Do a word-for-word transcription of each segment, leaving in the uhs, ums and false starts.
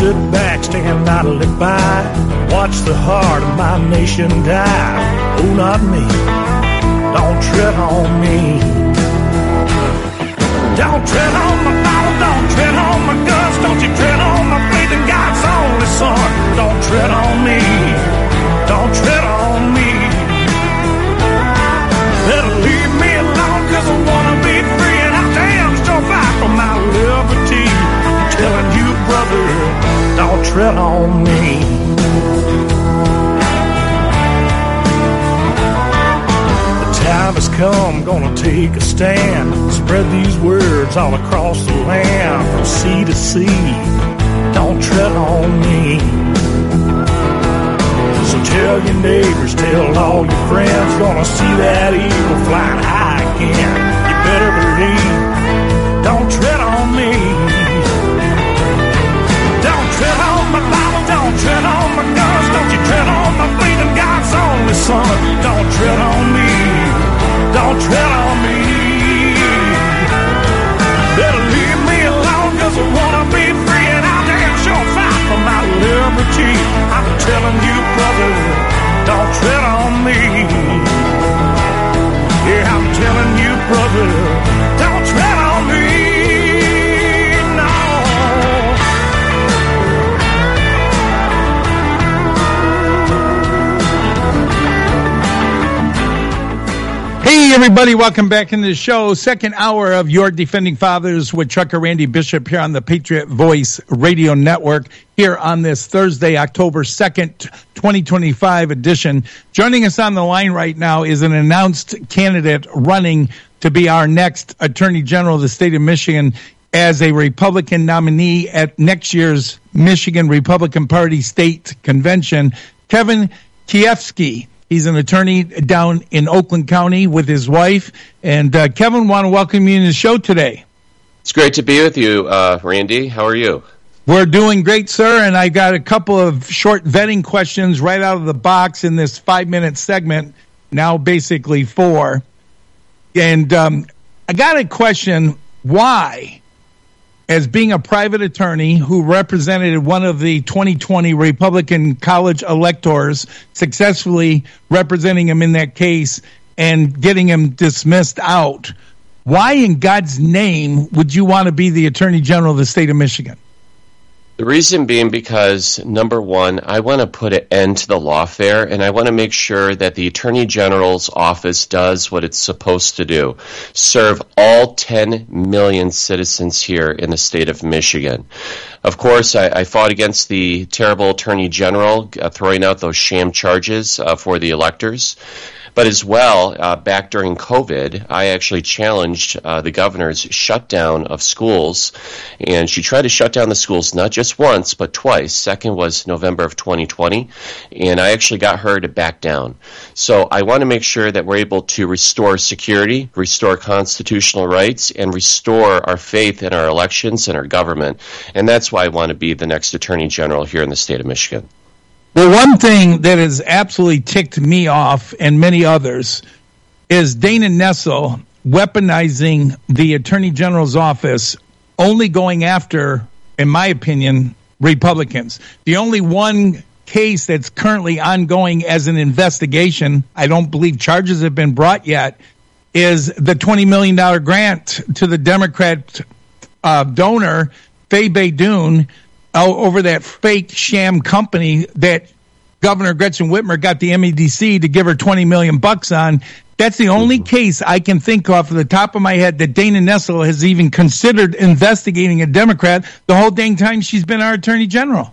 sit back, stand idly by, watch the heart of my nation die. Oh, not me. Don't tread on me. Don't tread on my Bible, don't tread on my guns, don't you tread on my faith in God's only Son. Don't tread on me, don't tread on me. Better leave me alone, cause I wanna be free, and I damn sure fight for my liberty. I'm telling you, brother, don't tread on me. Time has come, gonna take a stand, spread these words all across the land, from sea to sea. Don't tread on me. So tell your neighbors, tell all your friends, gonna see that eagle flying high again. You better believe, don't tread on me. Don't tread on my Bible, don't tread on my guns, don't you tread on my faith in God's only Son. Don't tread on me. Don't tread on me. Better leave me alone, cause I wanna be free, and I'll damn sure fight for my liberty. I'm telling you, brother, don't tread on me. Yeah, I'm telling you, brother, don't tread on me. No. Hey, everybody, welcome back into the show. Second hour of Your Defending Fathers with Trucker Randy Bishop here on the Patriot Voice Radio Network here on this Thursday, October second, twenty twenty-five edition. Joining us on the line right now is an announced candidate running to be our next Attorney General of the state of Michigan as a Republican nominee at next year's Michigan Republican Party State Convention, Kevin Kiefsky. He's an attorney down in Oakland County with his wife. And uh, Kevin, want to welcome you to the show today. It's great to be with you, uh, Randy. How are you? We're doing great, sir. And I got a couple of short vetting questions right out of the box in this five-minute segment, now basically four. And um, I got a question, why, as being a private attorney who represented one of the twenty twenty Republican college electors, successfully representing him in that case and getting him dismissed out, why in God's name would you want to be the Attorney General of the state of Michigan? The reason being because, number one, I want to put an end to the lawfare, and I want to make sure that the Attorney General's office does what it's supposed to do, serve all ten million citizens here in the state of Michigan. Of course, I, I fought against the terrible Attorney General uh, throwing out those sham charges uh, for the electors. But as well, uh, back during COVID, I actually challenged uh, the governor's shutdown of schools, and she tried to shut down the schools not just once, but twice. Second was November of twenty twenty, and I actually got her to back down. So I want to make sure that we're able to restore security, restore constitutional rights, and restore our faith in our elections and our government, and that's why I want to be the next Attorney General here in the state of Michigan. Well, one thing that has absolutely ticked me off and many others is Dana Nessel weaponizing the Attorney General's office, only going after, in my opinion, Republicans. The only one case that's currently ongoing as an investigation, I don't believe charges have been brought yet, is the twenty million dollars grant to the Democrat uh, donor, Faye Baydoun, over that fake sham company that Governor Gretchen Whitmer got the M E D C to give her twenty million bucks on. That's the only case I can think of off the top of my head that Dana Nessel has even considered investigating a Democrat the whole dang time she's been our Attorney General.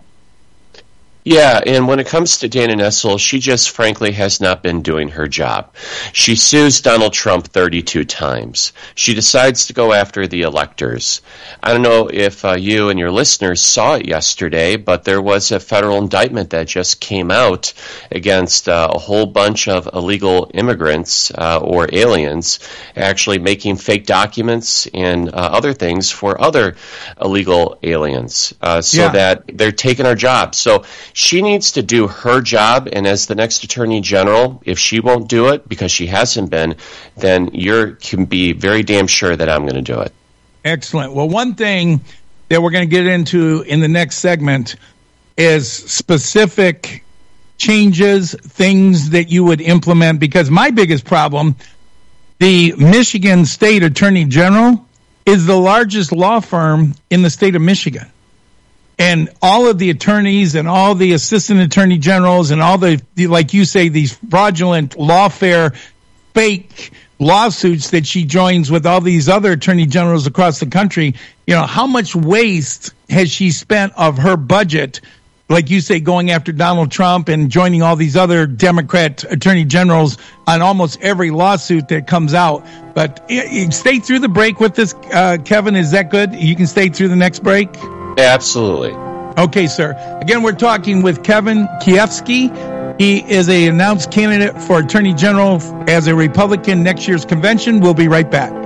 Yeah, and when it comes to Dana Nessel, she just frankly has not been doing her job. She sues Donald Trump thirty-two times. She decides to go after the electors. I don't know if uh, you and your listeners saw it yesterday, but there was a federal indictment that just came out against uh, a whole bunch of illegal immigrants uh, or aliens actually making fake documents and uh, other things for other illegal aliens uh, so yeah. that they're taking our jobs. So she needs to do her job, and as the next Attorney General, if she won't do it because she hasn't been, then you can be very damn sure that I'm going to do it. Excellent. Well, one thing that we're going to get into in the next segment is specific changes, things that you would implement, because my biggest problem, the Michigan State Attorney General is the largest law firm in the state of Michigan. And all of the attorneys and all the assistant attorney generals and all the, like you say, these fraudulent lawfare fake lawsuits that she joins with all these other attorney generals across the country, you know, how much waste has she spent of her budget, like you say, going after Donald Trump and joining all these other Democrat attorney generals on almost every lawsuit that comes out. But you stay through the break with this, uh, Kevin. Is that good? You can stay through the next break? Absolutely. Okay, sir. Again, we're talking with Kevin Kiefsky. He is a announced candidate for Attorney General as a Republican next year's convention. We'll be right back.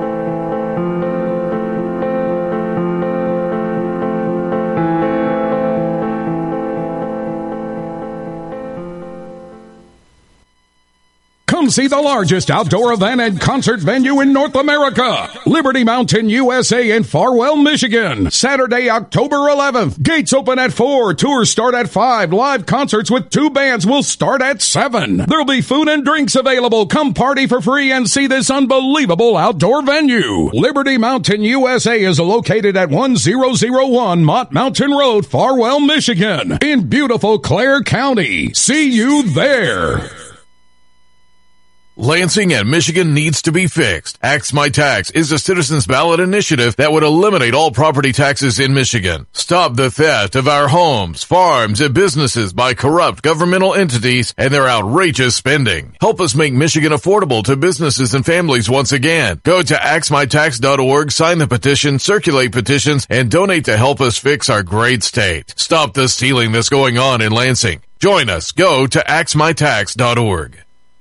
Come see the largest outdoor event and concert venue in North America. Liberty Mountain U S A in Farwell, Michigan. Saturday, October eleventh. Gates open at four. Tours start at five. Live concerts with two bands will start at seven. There'll be food and drinks available. Come party for free and see this unbelievable outdoor venue. Liberty Mountain U S A is located at one thousand one Mott Mountain Road, Farwell, Michigan, in beautiful Clare County. See you there. Lansing and Michigan needs to be fixed. Axe My Tax is a citizens ballot initiative that would eliminate all property taxes in Michigan. Stop the theft of our homes, farms, and businesses by corrupt governmental entities and their outrageous spending. Help us make Michigan affordable to businesses and families once again. Go to axe my tax dot org, sign the petition, circulate petitions, and donate to help us fix our great state. Stop the stealing that's going on in Lansing. Join us. Go to axe my tax dot org.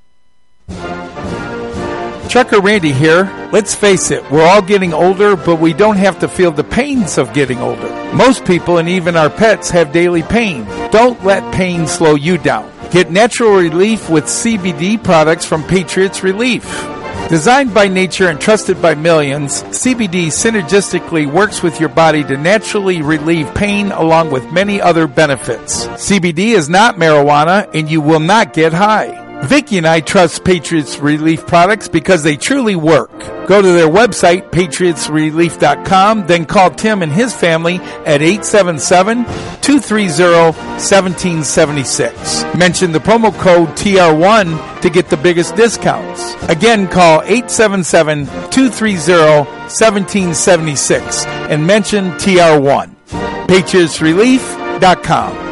Trucker Randy here. Let's face it, we're all getting older, but we don't have to feel the pains of getting older. Most people and even our pets have daily pain. Don't let pain slow you down. Get natural relief with C B D products from Patriots Relief. Designed by nature and trusted by millions, C B D synergistically works with your body to naturally relieve pain along with many other benefits. C B D is not marijuana and you will not get high. Vicki and I trust Patriots Relief products because they truly work. Go to their website, patriots relief dot com, then call Tim and his family at eight seven seven, two three zero, one seven seven six. Mention the promo code T R one to get the biggest discounts. Again, call eight seven seven, two three zero, one seven seven six and mention T R one. patriots relief dot com.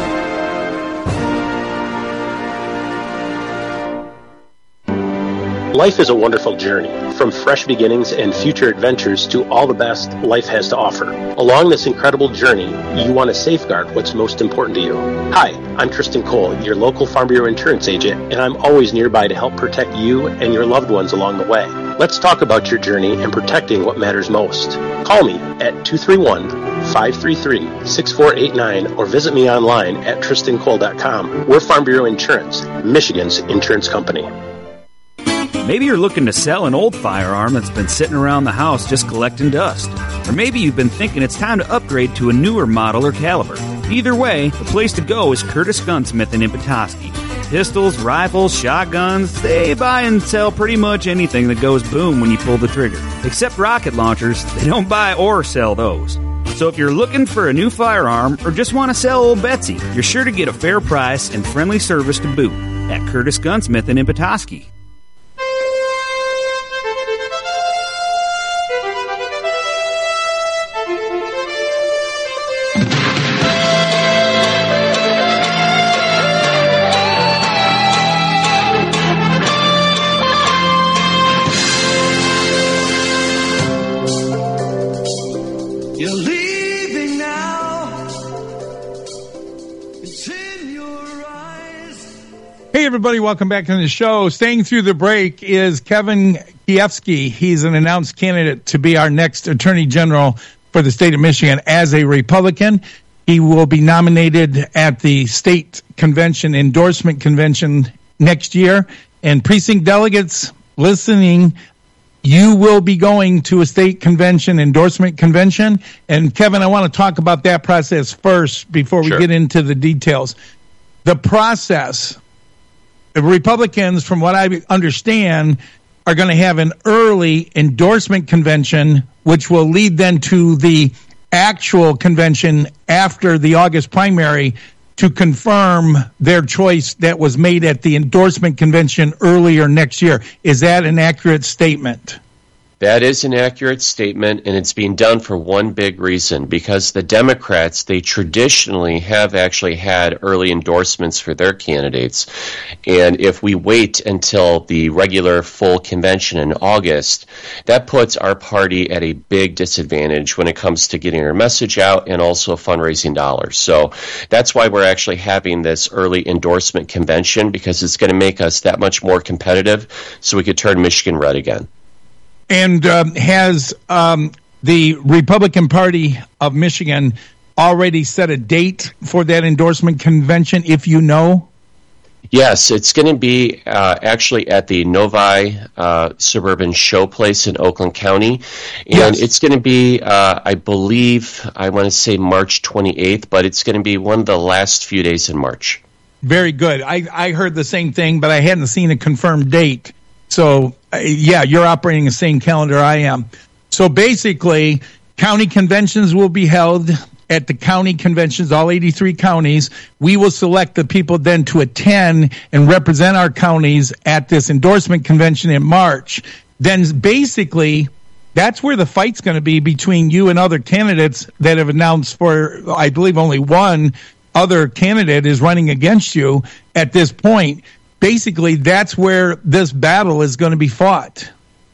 Life is a wonderful journey, from fresh beginnings and future adventures to all the best life has to offer. Along this incredible journey, you want to safeguard what's most important to you. Hi, I'm Tristan Cole, your local Farm Bureau insurance agent, and I'm always nearby to help protect you and your loved ones along the way. Let's talk about your journey and protecting what matters most. Call me at two three one, five three three, six four eight nine or visit me online at tristan cole dot com. We're Farm Bureau Insurance, Michigan's insurance company. Maybe you're looking to sell an old firearm that's been sitting around the house just collecting dust. Or maybe you've been thinking it's time to upgrade to a newer model or caliber. Either way, the place to go is Curtis Gunsmith in Petoskey. Pistols, rifles, shotguns, they buy and sell pretty much anything that goes boom when you pull the trigger. Except rocket launchers, they don't buy or sell those. So if you're looking for a new firearm or just want to sell old Betsy, you're sure to get a fair price and friendly service to boot at Curtis Gunsmith in Petoskey. Hey, everybody, welcome back to the show. Staying through the break is Kevin Kiefsky. He's an announced candidate to be our next Attorney General for the state of Michigan as a Republican. He will be nominated at the state convention, endorsement convention next year. And precinct delegates listening, you will be going to a state convention, endorsement convention. And Kevin, I want to talk about that process first before we Sure. get into the details. The process, the Republicans, from what I understand, are going to have an early endorsement convention, which will lead then to the actual convention after the August primary to confirm their choice that was made at the endorsement convention earlier next year. Is that an accurate statement? That is an accurate statement, and it's being done for one big reason, because the Democrats, they traditionally have actually had early endorsements for their candidates. And if we wait until the regular full convention in August, that puts our party at a big disadvantage when it comes to getting our message out and also fundraising dollars. So that's why we're actually having this early endorsement convention, because it's going to make us that much more competitive so we could turn Michigan red again. And um, has um, the Republican Party of Michigan already set a date for that endorsement convention, if you know? Yes, it's going to be uh, actually at the Novi uh, Suburban Showplace in Oakland County. And Yes. it's going to be, uh, I believe, I want to say March twenty-eighth, but it's going to be one of the last few days in March. Very good. I, I heard the same thing, but I hadn't seen a confirmed date. So, uh, yeah, you're operating the same calendar I am. So basically, county conventions will be held at the county conventions, all eighty-three counties. We will select the people then to attend and represent our counties at this endorsement convention in March. Then basically, that's where the fight's going to be between you and other candidates that have announced for, I believe, only one other candidate is running against you at this point. Basically, that's where this battle is going to be fought.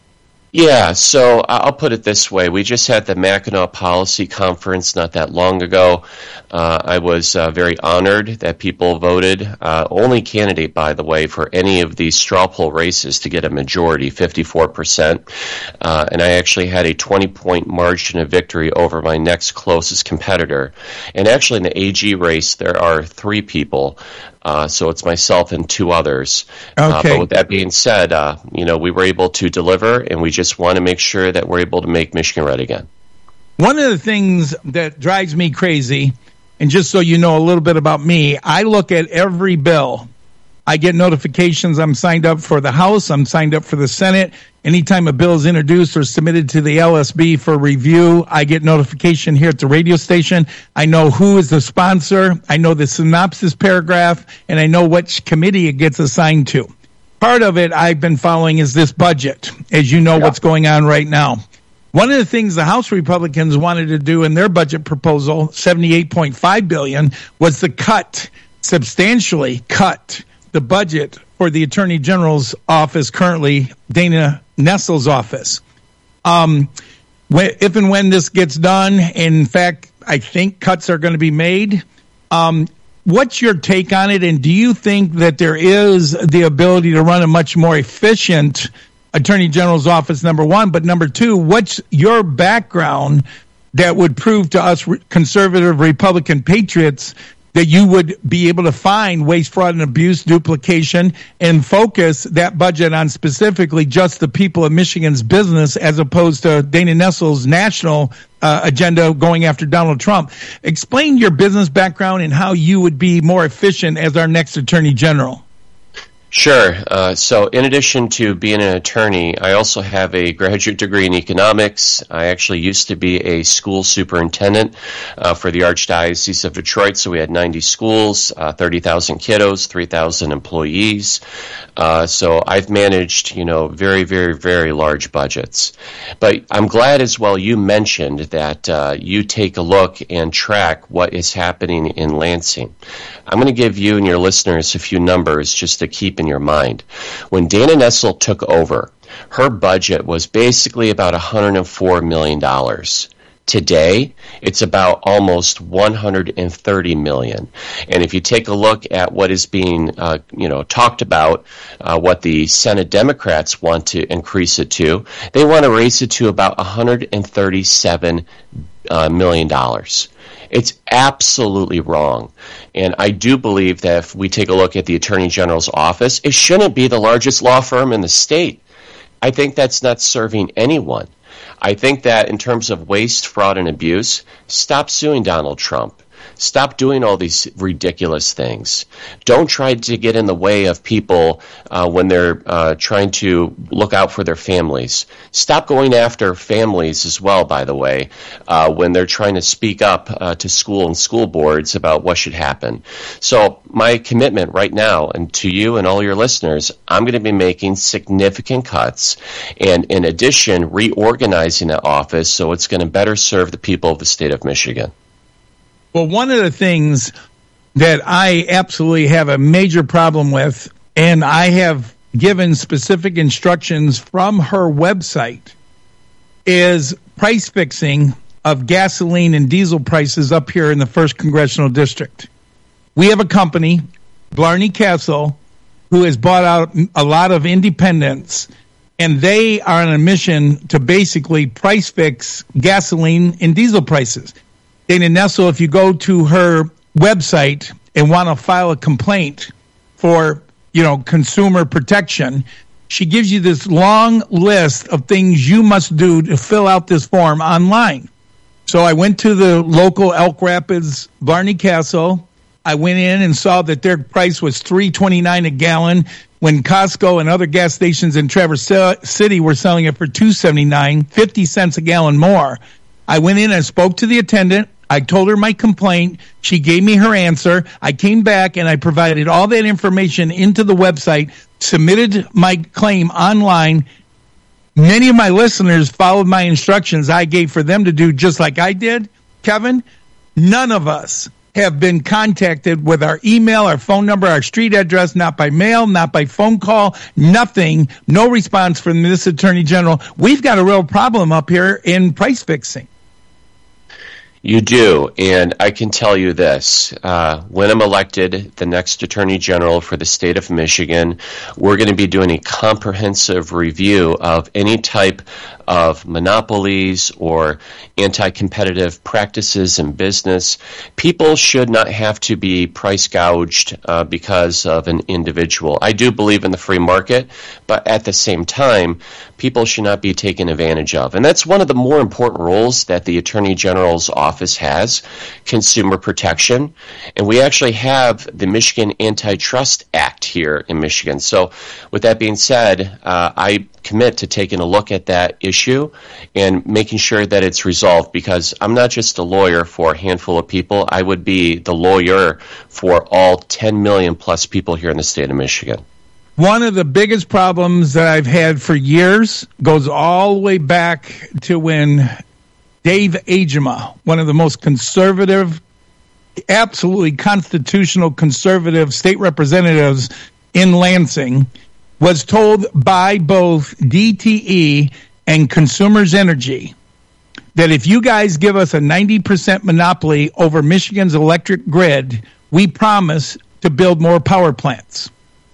Yeah, so I'll put it this way. We just had the Mackinac Policy Conference not that long ago. Uh, I was uh, very honored that people voted, uh, only candidate, by the way, for any of these straw poll races to get a majority, fifty-four percent. Uh, and I actually had a twenty-point margin of victory over my next closest competitor. And actually in the A G race, there are three people. Uh, so it's myself and two others. Uh, Okay. but with that being said, uh, you know, we were able to deliver, and we just want to make sure that we're able to make Michigan red again. One of the things that drives me crazy, and just so you know a little bit about me, I look at every bill. I get notifications. I'm signed up for the House. I'm signed up for the Senate. Anytime a bill is introduced or submitted to the L S B for review, I get notification here at the radio station. I know who is the sponsor. I know the synopsis paragraph, and I know which committee it gets assigned to. Part of it I've been following is this budget, as you know, Yeah. what's going on right now. One of the things the House Republicans wanted to do in their budget proposal, seventy-eight point five billion dollars, was to cut, substantially cut, the budget for the Attorney General's office, currently Dana Nessel's office. Um, when, if and when this gets done, in fact, I think cuts are going to be made. Um, what's your take on it, and do you think that there is the ability to run a much more efficient Attorney General's office, number one? But number two, what's your background that would prove to us re- conservative Republican patriots that you would be able to find waste, fraud, and abuse, duplication, and focus that budget on specifically just the people of Michigan's business, as opposed to Dana Nessel's national uh, agenda going after Donald Trump? Explain your business background and how you would be more efficient as our next Attorney General. Sure. Uh, so in addition to being an attorney, I also have a graduate degree in economics. I actually used to be a school superintendent uh, for the Archdiocese of Detroit. So we had ninety schools, uh, thirty thousand kiddos, three thousand employees. Uh, so I've managed, you know, very, very, very large budgets. But I'm glad as well you mentioned that uh, you take a look and track what is happening in Lansing. I'm going to give you and your listeners a few numbers just to keep in your mind. When Dana Nessel took over, her budget was basically about one hundred four million dollars. Today, it's about almost one hundred thirty million dollars. And if you take a look at what is being, uh, you know, talked about, uh, what the Senate Democrats want to increase it to, they want to raise it to about one hundred thirty-seven uh, million dollars. It's absolutely wrong. And I do believe that if we take a look at the Attorney General's office, it shouldn't be the largest law firm in the state. I think that's not serving anyone. I think that in terms of waste, fraud, and abuse, stop suing Donald Trump. Stop doing all these ridiculous things. Don't try to get in the way of people uh, when they're uh, trying to look out for their families. Stop going after families as well, by the way, uh, when they're trying to speak up uh, to school and school boards about what should happen. So my commitment right now, and to you and all your listeners, I'm going to be making significant cuts, and in addition, reorganizing the office so it's going to better serve the people of the state of Michigan. Well, one of the things that I absolutely have a major problem with, and I have given specific instructions from her website, is price fixing of gasoline and diesel prices up here in the first Congressional District. We have a company, Blarney Castle, who has bought out a lot of independents, and they are on a mission to basically price fix gasoline and diesel prices. Dana Nessel, if you go to her website and want to file a complaint for, you know, consumer protection, she gives you this long list of things you must do to fill out this form online. So I went to the local Elk Rapids Blarney Castle. I went in and saw that their price was three twenty-nine a gallon when Costco and other gas stations in Traverse City were selling it for two seventy-nine, fifty cents a gallon more. I went in and spoke to the attendant. I told her my complaint. She gave me her answer. I came back and I provided all that information into the website, submitted my claim online. Many of my listeners followed my instructions I gave for them to do just like I did. Kevin, none of us have been contacted with our email, our phone number, our street address, not by mail, not by phone call, nothing, no response from this Attorney General. We've got a real problem up here in price fixing. You do, and I can tell you this. Uh, when I'm elected, the next Attorney General for the state of Michigan, we're going to be doing a comprehensive review of any type of monopolies or anti-competitive practices in business. People should not have to be price gouged uh, because of an individual. I do believe in the free market, but at the same time, people should not be taken advantage of. And that's one of the more important roles that the Attorney General's office has, consumer protection. And we actually have the Michigan Antitrust Act here in Michigan. So with that being said, uh, I commit to taking a look at that issue and making sure that it's resolved, because I'm not just a lawyer for a handful of people. I would be the lawyer for all ten million plus people here in the state of Michigan. One of the biggest problems that I've had for years goes all the way back to when Dave Agema, one of the most conservative, absolutely constitutional conservative state representatives in Lansing, was told by both D T E and Consumers Energy that if you guys give us a ninety percent monopoly over Michigan's electric grid, we promise to build more power plants.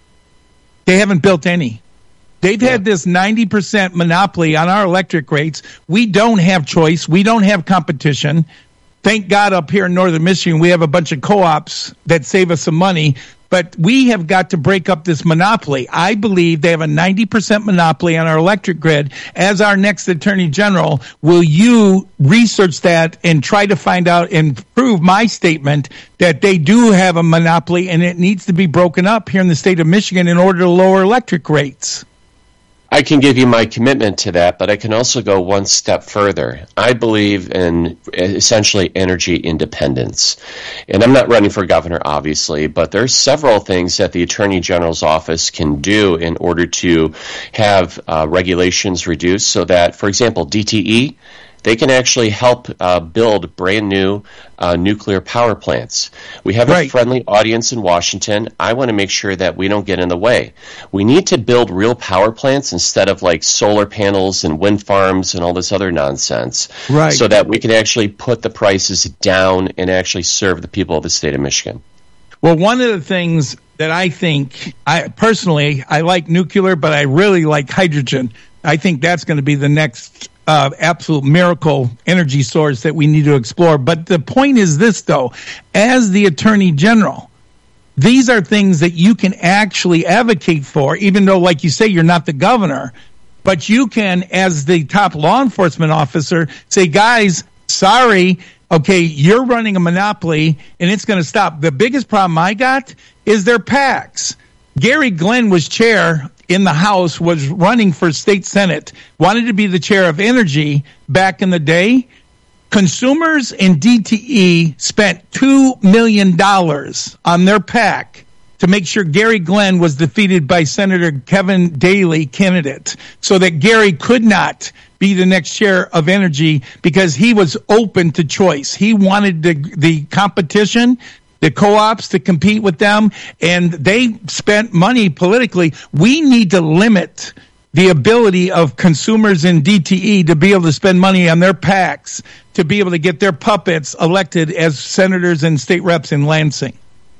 They haven't built any. They've yeah. had this ninety percent monopoly on our electric rates. We don't have choice. We don't have competition. Thank God up here in northern Michigan, we have a bunch of co-ops that save us some money. But we have got to break up this monopoly. I believe they have a ninety percent monopoly on our electric grid. As our next Attorney General, will you research that and try to find out and prove my statement that they do have a monopoly and it needs to be broken up here in the state of Michigan in order to lower electric rates? I can give you my commitment to that, but I can also go one step further. I believe in essentially energy independence. And I'm not running for governor, obviously, but there's several things that the Attorney General's office can do in order to have uh, regulations reduced so that, for example, D T E, they can actually help uh, build brand new uh, nuclear power plants. We have right. a friendly audience in Washington. I want to make sure that we don't get in the way. We need to build real power plants instead of like solar panels and wind farms and all this other nonsense, right. so that we can actually put the prices down and actually serve the people of the state of Michigan. Well, one of the things that I think, I personally, I like nuclear, but I really like hydrogen. I think that's going to be the next Uh, absolute miracle energy source that we need to explore. But the point is this, though, as the Attorney General, these are things that you can actually advocate for, even though, like you say, you're not the governor. But you can, as the top law enforcement officer, say, guys, sorry, okay, you're running a monopoly, and it's going to stop. The biggest problem I got is their PACs. Gary Glenn was chair in the House, was running for state senate, wanted to be the chair of energy back in the day. Consumers and D T E spent two million dollars on their PAC to make sure Gary Glenn was defeated by Senator Kevin Daly candidate, so that Gary could not be the next chair of energy because he was open to choice. He wanted the, the competition, the co-ops to compete with them, and they spent money politically. We need to limit the ability of consumers in D T E to be able to spend money on their PACs to be able to get their puppets elected as senators and state reps in Lansing.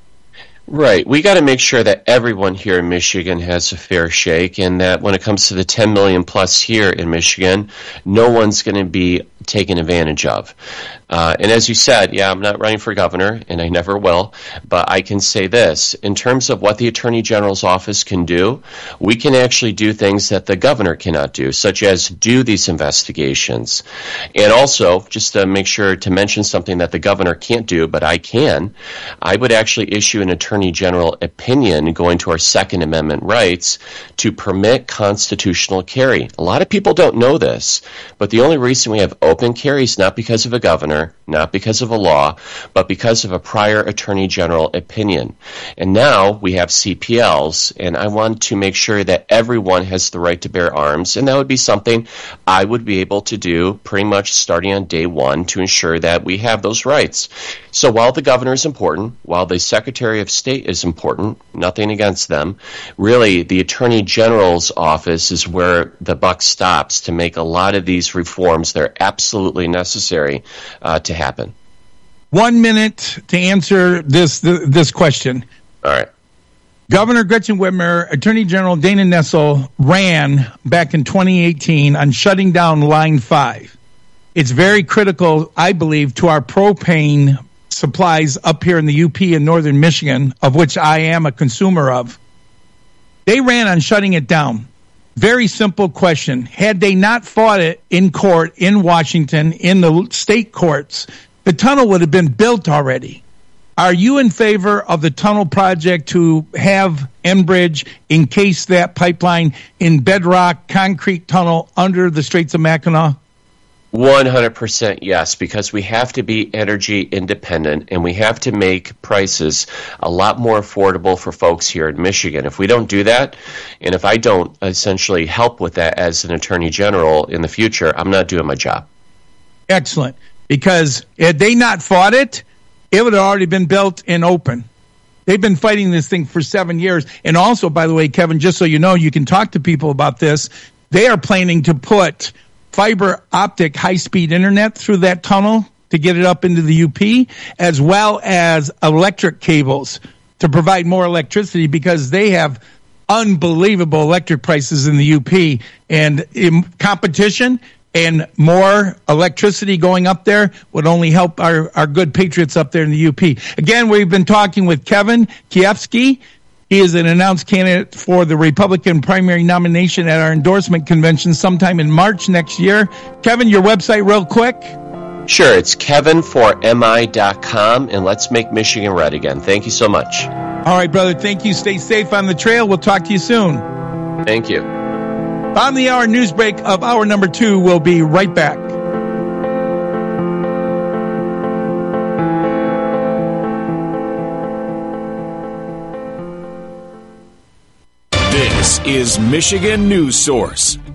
Right. We got to make sure that everyone here in Michigan has a fair shake, and that when it comes to the ten million plus here in Michigan, no one's going to be taken advantage of. Uh, and as you said, yeah, I'm not running for governor, and I never will, but I can say this. In terms of what the Attorney General's office can do, we can actually do things that the governor cannot do, such as do these investigations. And also, just to make sure to mention something that the governor can't do, but I can, I would actually issue an Attorney General opinion going to our Second Amendment rights to permit constitutional carry. A lot of people don't know this, but the only reason we have open carry is not because of a governor, not because of a law, but because of a prior Attorney General opinion. And now we have C P Ls, and I want to make sure that everyone has the right to bear arms, and that would be something I would be able to do pretty much starting on day one to ensure that we have those rights. So while the governor is important, while the Secretary of State is important, nothing against them, really the Attorney General's office is where the buck stops to make a lot of these reforms that are absolutely necessary uh, to happen. One minute to answer this this question. All right. Governor Gretchen Whitmer, Attorney General Dana Nessel ran back in twenty eighteen on shutting down Line five. It's very critical, I believe, to our propane supplies up here in the U P in northern Michigan, of which I am a consumer of. They ran on shutting it down. Very simple question. Had they not fought it in court in Washington, in the state courts, the tunnel would have been built already. Are you in favor of the tunnel project to have Enbridge encase that pipeline in bedrock concrete tunnel under the Straits of Mackinac? one hundred percent yes, because we have to be energy independent, and we have to make prices a lot more affordable for folks here in Michigan. If we don't do that, and if I don't essentially help with that as an Attorney General in the future, I'm not doing my job. Excellent. Because had they not fought it, it would have already been built and open. They've been fighting this thing for seven years. And also, by the way, Kevin, just so you know, you can talk to people about this. They are planning to put fiber optic high-speed internet through that tunnel to get it up into the U P, as well as electric cables to provide more electricity, because they have unbelievable electric prices in the U P. And in competition and more electricity going up there would only help our, our good patriots up there in the U P. Again, we've been talking with Kevin Kiefsky. He is an announced candidate for the Republican primary nomination at our endorsement convention sometime in March next year. Kevin, your website real quick. Sure, it's kevin for m i dot com, and let's make Michigan red again. Thank you so much. All right, brother. Thank you. Stay safe on the trail. We'll talk to you soon. Thank you. On the hour news break of hour number two, we'll be right back. This is Michigan News Source.